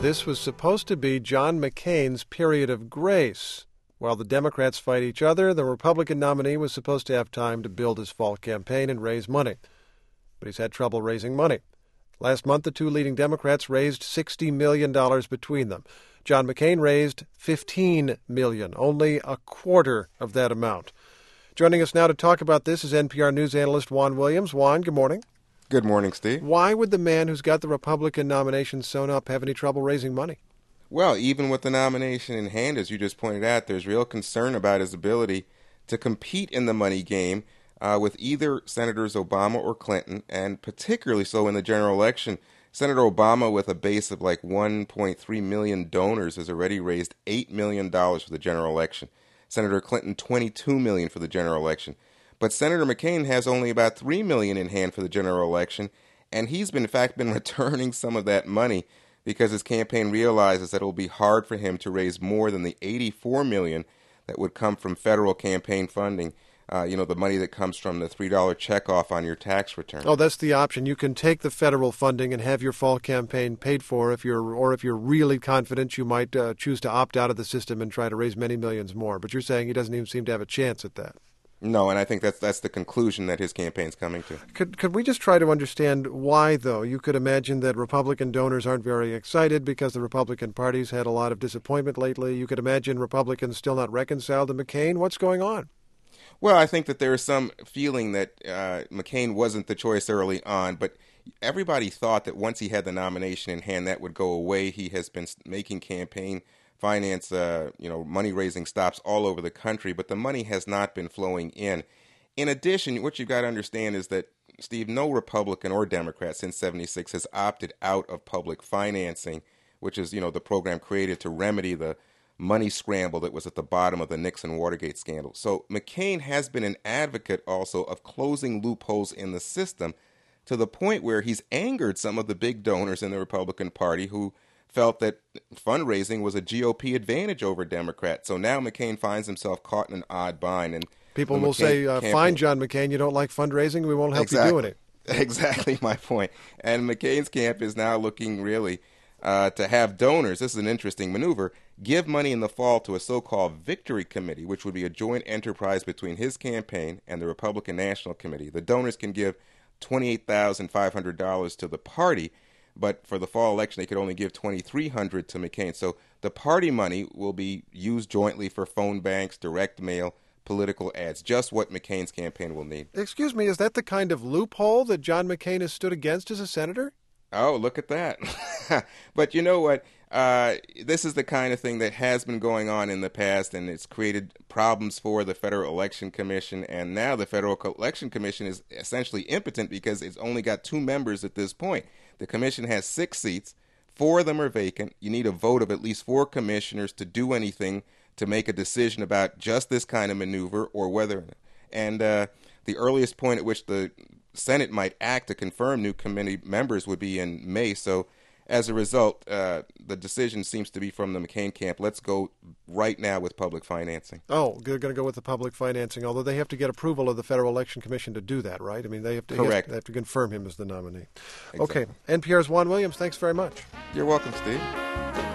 This was supposed to be John McCain's period of grace. While the Democrats fight each other, the Republican nominee was supposed to have time to build his fall campaign and raise money. But he's had trouble raising money. Last month, the two leading Democrats raised $60 million between them. John McCain raised $15 million, only a quarter of that amount. Joining us now to talk about this is NPR News analyst Juan Williams. Juan, good morning. Good morning, Steve. Why would the man who's got the Republican nomination sewn up have any trouble raising money? Well, even with the nomination in hand, as you just pointed out, there's real concern about his ability to compete in the money game with either Senators Obama or Clinton, and particularly so in the general election. Senator Obama, with a base of like 1.3 million donors, has already raised $8 million for the general election. Senator Clinton, $22 million for the general election. But Senator McCain has only about $3 million in hand for the general election, and he's in fact been returning some of that money because his campaign realizes that it will be hard for him to raise more than the $84 million that would come from federal campaign funding. The money that comes from the $3 checkoff on your tax return. Oh, that's the option. You can take the federal funding and have your fall campaign paid for if you're really confident you might choose to opt out of the system and try to raise many millions more. But you're saying he doesn't even seem to have a chance at that. No, and I think that's the conclusion that his campaign's coming to. Could we just try to understand why, though? You could imagine that Republican donors aren't very excited because the Republican Party's had a lot of disappointment lately. You could imagine Republicans still not reconciled to McCain. What's going on? Well, I think that there is some feeling that McCain wasn't the choice early on, but everybody thought that once he had the nomination in hand, that would go away. He has been making campaign finance, money-raising stops all over the country, but the money has not been flowing in. In addition, what you've got to understand is that, Steve, no Republican or Democrat since '76 has opted out of public financing, which is, the program created to remedy the money scramble that was at the bottom of the Nixon-Watergate scandal. So McCain has been an advocate also of closing loopholes in the system to the point where he's angered some of the big donors in the Republican Party who felt that fundraising was a GOP advantage over Democrats. So now McCain finds himself caught in an odd bind. And people will say, fine, John McCain, you don't like fundraising, we won't help you doing it. Exactly my point. And McCain's camp is now looking really to have donors, this is an interesting maneuver, give money in the fall to a so-called Victory Committee, which would be a joint enterprise between his campaign and the Republican National Committee. The donors can give $28,500 to the party, but for the fall election, they could only give $2,300 to McCain. So the party money will be used jointly for phone banks, direct mail, political ads, just what McCain's campaign will need. Excuse me, is that the kind of loophole that John McCain has stood against as a senator? Oh, look at that. But you know what? This is the kind of thing that has been going on in the past, and it's created problems for the Federal Election Commission. And now the Federal Election Commission is essentially impotent because it's only got 2 members at this point. The commission has 6 seats. 4 of them are vacant. You need a vote of at least 4 commissioners to do anything to make a decision about just this kind of maneuver or whether. And the earliest point at which the Senate might act to confirm new committee members would be in May. So as a result, the decision seems to be from the McCain camp. Let's go right now with public financing. Oh, they're going to go with the public financing, although they have to get approval of the Federal Election Commission to do that, right? I mean, they have to, correct. They have to confirm him as the nominee. Exactly. Okay. NPR's Juan Williams, thanks very much. You're welcome, Steve.